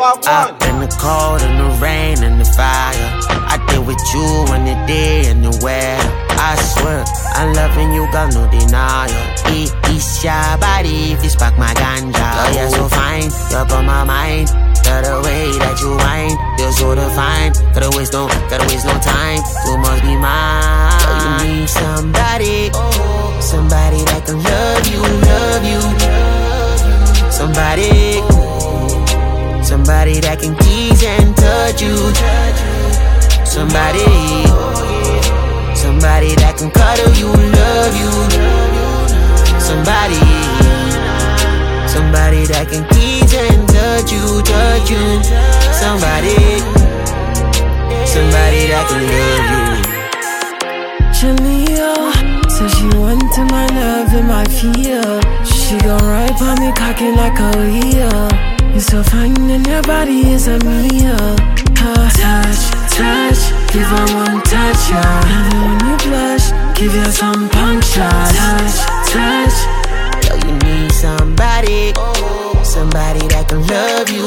Up in the cold and the rain and the fire, I deal with you in the day and the weather. I swear, I'm loving you, got no denial. It's your body, if you spark my ganja. Oh, you're so fine, you're on my mind. The way that you whine, you're so defined. Gotta waste no time. You must be mine. You need somebody, somebody that can love you. Somebody that can tease and touch you. Somebody that can cuddle you, love you. Somebody that can tease and touch you. Somebody that can love you. Jalea says she wanted my love and my fear. She gon' ride by me cocking like a wheel. You're so fine and your body is a mirror. Touch, give her one touch, yeah. Love it when you blush, give her some puncture. Touch. Yo, you need somebody that can love you.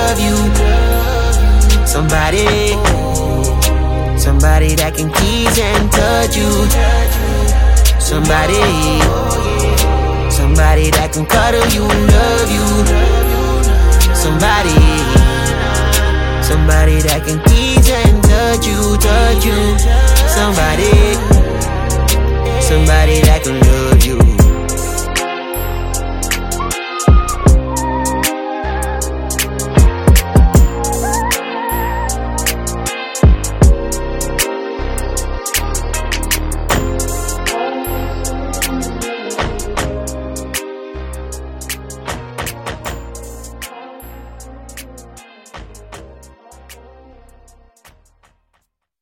Somebody that can tease and touch you. Somebody that can cuddle you, love you. Somebody that can tease and touch you.